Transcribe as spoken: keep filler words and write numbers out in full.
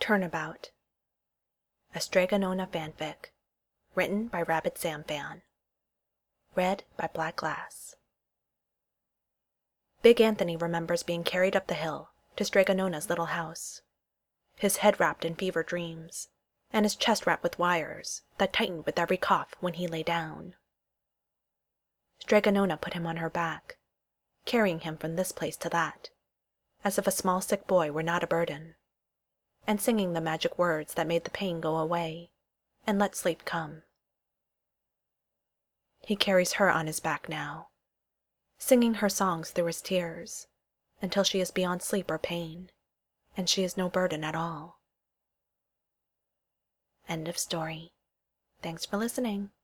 Turnabout, a Strega Nona fanfic, written by Rabid Sam Fan. Read by Black Glass. Big Anthony remembers being carried up the hill to Strega Nona's little house, his head wrapped in fever dreams, and his chest wrapped with wires that tightened with every cough when he lay down. Strega Nona put him on her back, carrying him from this place to that, as if a small sick boy were not a burden, and singing the magic words that made the pain go away and let sleep come. He carries her on his back now, singing her songs through his tears, until she is beyond sleep or pain, and she is no burden at all. End of story. Thanks for listening.